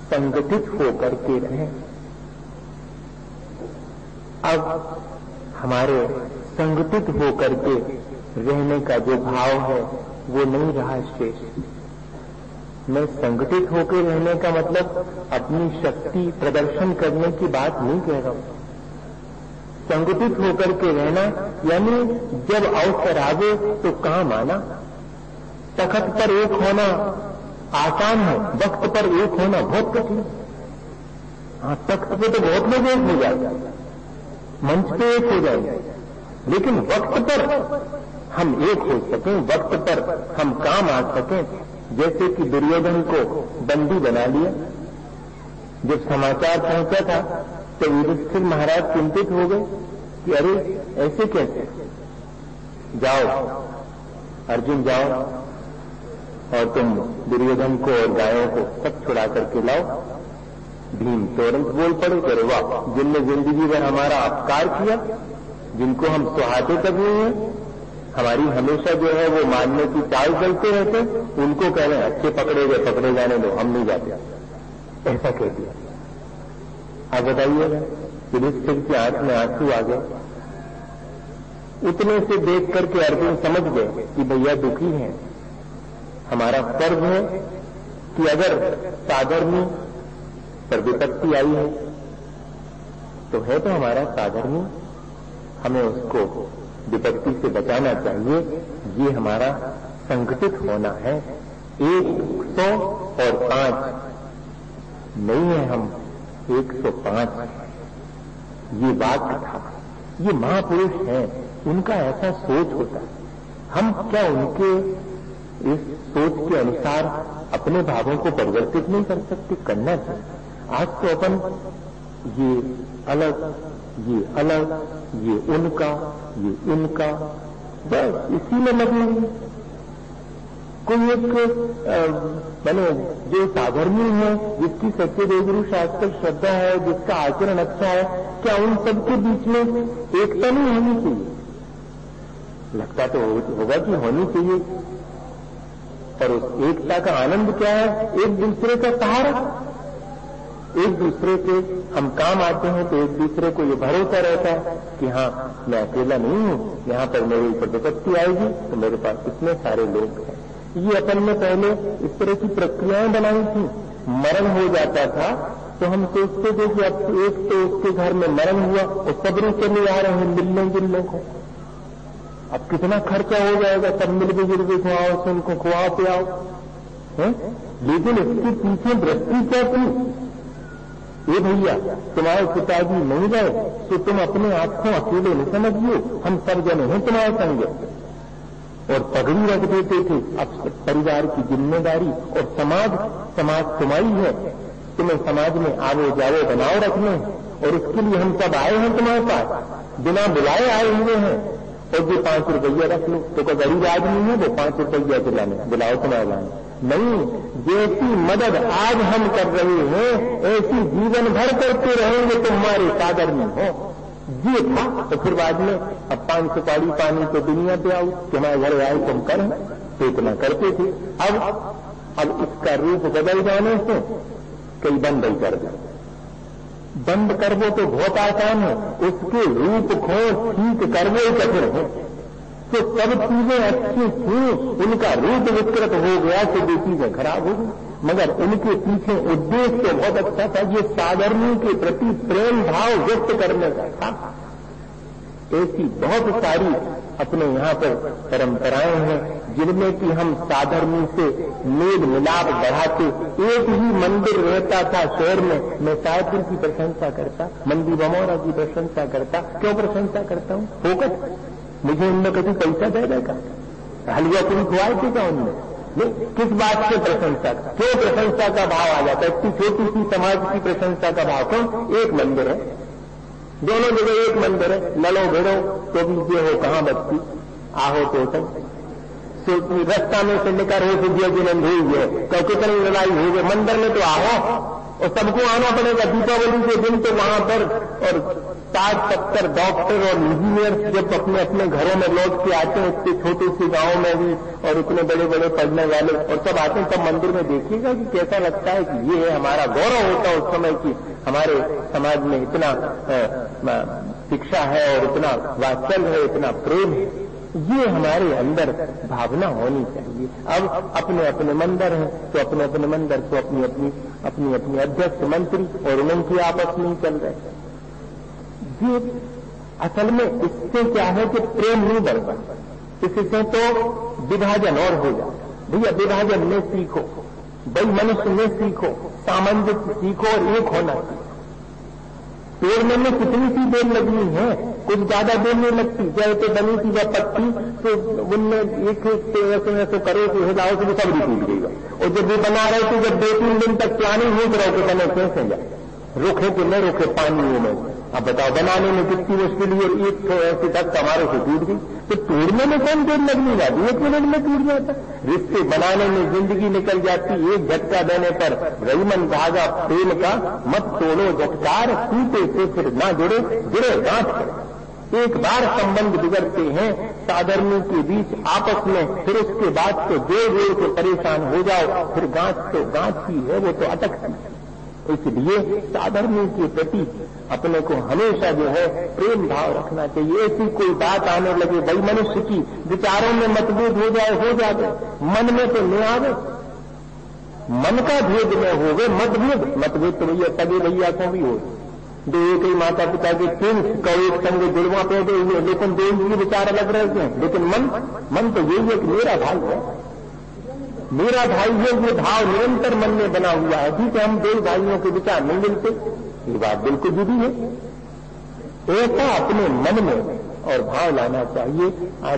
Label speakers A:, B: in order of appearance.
A: संगठित होकर के रहें। अब हमारे संगठित होकर के रहने का जो भाव है वो नहीं रहा शेष। मैं संगठित होकर रहने का मतलब अपनी शक्ति प्रदर्शन करने की बात नहीं कह रहा हूं। संगठित होकर के रहना यानी जब अवसर आवे तो काम आना। तख्त पर एक होना आसान है, वक्त पर एक होना बहुत कठिन। हाँ, तख्त पे तो बहुत लोग एक हो जाएगा, मंच पे एक हो जाएंगे, लेकिन वक्त पर हम एक हो सकें, वक्त पर हम काम आ सकें। जैसे कि दुर्योधन को बंदी बना लिया, जब समाचार पहुंचा था तो युधिष्ठिर महाराज चिंतित हो गए कि अरे ऐसे कैसे, जाओ अर्जुन जाओ और तुम दुर्योधन को और गायों को सब छुड़ा करके लाओ। भीम तुरंत बोल पड़े, अरे वाह, जिनने जिंदगी भर हमारा अपकार किया, जिनको हम सुहाते तक नहीं है, हमारी हमेशा जो है वो मानने की चाल चलते रहते, उनको कह रहे हैं अच्छे पकड़े गए, पकड़े जाने दो, हम नहीं जाते, ऐसा कह दिया। अब बताइएगा, युधिष्ठिर की आंख में आंसू आ गए। उतने से देख करके अर्जुन समझ गए कि भैया दुखी हैं। हमारा फर्ज है कि अगर साधर्मी पर विपत्ति आई है तो है तो हमारा साधर्मी, हमें उसको विपत्ति से बचाना चाहिए। ये हमारा संगठित होना है। 105 नहीं है, हम 105। ये वाक्य था, ये महापुरुष हैं, उनका ऐसा सोच होता है। हम क्या उनके इस सोच के अनुसार अपने भावों को परिवर्तित नहीं कर सकते? करना चाहिए। आज तो अपन ये अलग, ये अलग, ये उनका, ये इनका, बस इसी में लगे हैं। कोई एक मैंने जो साधर्मी है, जिसकी सच्चे देवगुरु शास्त्र श्रद्धा है, जिसका आचरण अच्छा है, क्या उन सबके बीच में एकता नहीं होनी चाहिए? लगता तो होगा कि होनी चाहिए, पर उस एकता का आनंद क्या है? एक दूसरे का सहारा, एक दूसरे के हम काम आते हैं तो एक दूसरे को ये भरोसा रहता है कि हाँ मैं अकेला नहीं हूं, यहां पर मेरी ऊपर विपत्ति आएगी तो मेरे पास इतने सारे लोग हैं। ये अपन ने पहले इस तरह की प्रक्रियाएं बनाई थी। मरण हो जाता था तो हम सोचते थे कि अब एक तो उसके घर में मरण हुआ और सबरे चले आ रहे हैं मिलने जुलने को, अब कितना खर्चा हो जाएगा, सब मिल के जुल के खुआओ, से उनको खुआओ पियाओ है। लेकिन इसके पीछे दृष्टि क्या थी? ये भैया तुम्हारे पिताजी नहीं गए तो तुम अपने आप को अकेले नहीं समझिए, हम सब जने हैं तुम्हारे संग। और पगड़ी रख देते थे। अब परिवार की जिम्मेदारी और समाज तुम्हारी है, तुम्हें समाज में आवो जावो बनाओ रखने, और उसके लिए हम सब आए हैं तुम्हारे पास, बिना बुलाए आए हुए हैं। और जो 5 रुपया रख लो तो कोई गरीब आदमी है वो 5 रुपया दिलाने, बुलाओ तुम्हारे लाने नहीं। जैसी मदद आज हम कर रहे हैं ऐसी जीवन भर करते रहेंगे तुम्हारे साधर्मी हो। ये था तो फिर बाद में अब 5 सुपारी पानी तो दुनिया पे आओ, तुम्हारे घर आए तुम करें, तो इतना करते थे। अब इसका रूप बदल जाने से कई बंद ही कर दो। बंद कर वो तो बहुत आसान है, उसके रूप को ठीक करने ही कठिन है। तो सब चीजें अच्छी थी, उनका रूप विकृत हो गया तो वो चीजें खराब हो गई, मगर उनके पीछे उद्देश्य तो बहुत अच्छा था। ये साधर्मी के प्रति प्रेम भाव व्यक्त करने का था। ऐसी बहुत सारी अपने यहाँ पर परंपराएं हैं जिनमें कि हम साधर्मी से मेल मिलाप बढ़ाते। एक ही मंदिर रहता था शहर में, मैं साधु की प्रशंसा करता, मंदिर बमौरा की प्रशंसा करता। क्यों प्रशंसा करता हूँ? फोकस, मुझे उनमें कभी पैसा दे देगा, हलवा तुम खुआए थे क्या उनमें? किस बात से प्रशंसा? क्यों प्रशंसा का भाव आ जाता है? इतनी छोटी सी समाज की प्रशंसा का भाव क्यों? एक मंदिर है, दोनों जगह एक मंदिर है, लड़ो भिड़ो तो भी ये हो कहां बचती, आहो तो रास्ता में से निकर हो सिद्धियों की नंद हुई है, तो कितनी लड़ाई हुई है, मंदिर में तो आहो और सबको आना पड़ेगा। दीपावली के दिन तो वहां पर और 60-70 डॉक्टर और इंजीनियर जब अपने अपने घरों में लौट के आते हैं, इतने छोटे से गांव में भी, और इतने बड़े बड़े पढ़ने वाले, और सब आते हैं, सब मंदिर में देखिएगा कि कैसा लगता है कि ये है हमारा गौरव होता है उस समय की हमारे समाज में इतना शिक्षा है और इतना वात्सल्य है, इतना प्रेम है। ये हमारे अंदर भावना होनी चाहिए। अब अपने अपने मंदिर हैं तो अपने अपने मंदिर को अपनी अपनी अध्यक्ष मंत्री और उनकी आपस में ही चल रहे। ये असल में इससे क्या है कि प्रेम नहीं बढ़ता, इससे तो विभाजन और हो जाता। भैया विभाजन में सीखो, भाई मनुष्य में सीखो, सामंजस्य सीखो और एक होना सीखो। तोड़ने में कितनी सी देर लगनी है, कुछ ज्यादा देर नहीं लगती। चाहे तो बनी थी वह पत्ती तो उनमें एक ऐसे करो कि हिलाओ तो वो सब भी टूट गई। और जब वो बना रहे थे, जब 2-3 दिन तक प्लानिंग हो रहा हो तो कैसे जाए, रोके कि न रोके पानी में। अब बताओ बनाने में कितनी मुश्किल हुई, और एक ऐसे तक हमारे से टूट गई। तो तोड़ने में कौन देर लगनी जाती, 1 मिनट में टूट जाता। रिश्ते बनाने में जिंदगी निकल जाती, एक झटका देने पर। रईमन धागा प्रेम का मत तोड़ो झटकार, टूटे से फिर ना जुड़े गांठ करें। एक बार संबंध बिगड़ते हैं साधर्मी के बीच आपस में, फिर उसके बाद तो जोड़ के परेशान हो जाओ, फिर गांठ तो गांठ ही है, वो तो अटकती है। इसलिए साधर्मी के प्रति अपने को हमेशा जो है प्रेम भाव रखना चाहिए। ऐसी कोई बात आने लगे, भाई मनुष्य की विचारों में मतभेद हो जाए, मन में तो नहीं आवे, मन का भेद में हो गए मतभेद तो भैया सगे भैया को भी हो, दो एक ही माता पिता के तीन कौ एक संग जुड़वा पैदे हुए, लेकिन दो ही विचार अलग रहते हैं। लेकिन मन तो यही है कि मेरा भाई है, मेरा भाई है, ये भाव निरंतर मन में बना हुआ है। ठीक है, हम 2 भाइयों के विचार नहीं मिलते, ये बात बिल्कुल जुड़ी है। ऐसा अपने मन में और भाव लाना चाहिए।